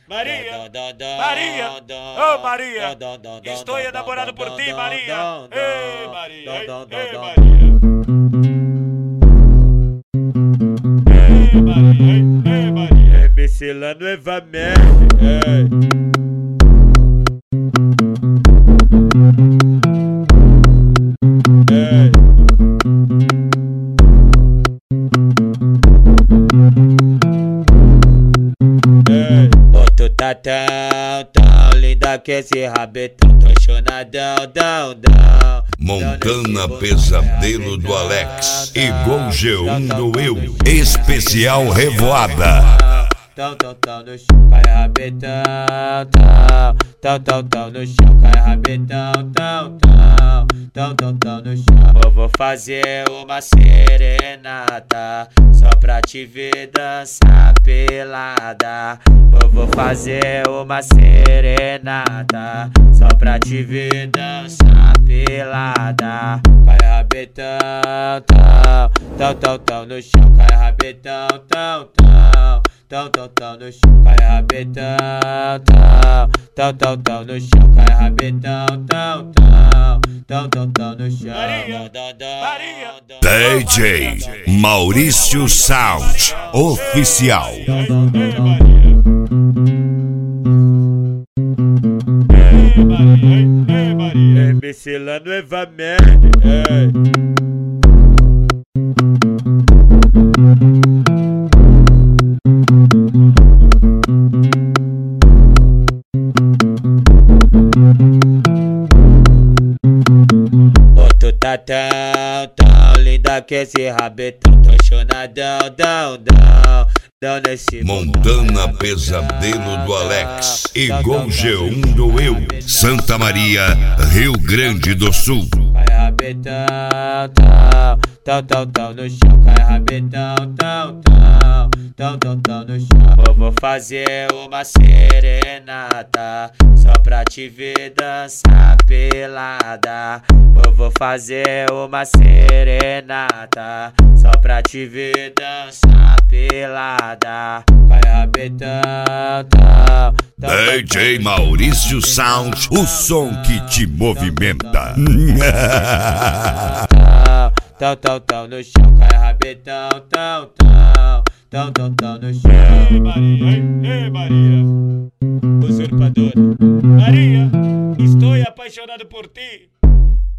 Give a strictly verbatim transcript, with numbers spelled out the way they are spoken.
Maria, Maria, oh Maria, estou enamorado por ti, Maria. Ei, Maria, ei, Maria. Ei, Maria, ei, Maria. É Micela novamente. Ei. Ei. Ei. Oh, tu tá tão, tão linda que esse rabetão, tô chonadão, dão, dão. Montana Pesadelo do Alex, igual G um do Eu, especial Revoada. Tão, tão, tão no chão, cai rabetão, tão, tão, tão, tão no chão, cai rabetão, tão, tão, tão, tão, tão no chão. Eu vou fazer uma serenata, só pra te ver dançar pelada. Eu vou fazer uma serenata, só pra te ver dançar pelada. Cai rabetão, tão, tão, tão, tão no chão, cai rabetão, tão, tão, tão, tão, tão no chão, cai rabetão, tão, tão, tão, tão no chão, cai rabetão, tão, tão, tão, tão, tão no chão. Maria, Maria, D J Maurício Sound Oficial. ei, Maria. Ei, Maria, ei, Maria. É Micela novamente. Ei. Oh, tu tá tão, tão linda que esse rabetão, tô chonadão, dão, dão, dão nesse Montana Pesadelo do Alex, igual G um do Eu, Santa Maria, Rio Grande do Sul. Cai rabetão, tão, tão, tão, tão no chão, cai rabetão, tão, tão, tão, tão, tão no chão. Eu vou fazer uma serenata, só pra te ver dançar pelada. Eu vou fazer uma serenata, só pra te ver dançar pelada. Cai rabetão, tão, tão, D J Maurício Sound, o som que te movimenta. Tão, tão, tão no chão, cai rabetão, tão, tão, tão, tão, tão no chão. Ei, Maria, ei, ei, Maria. Usurpadora. Maria, estou apaixonado por ti.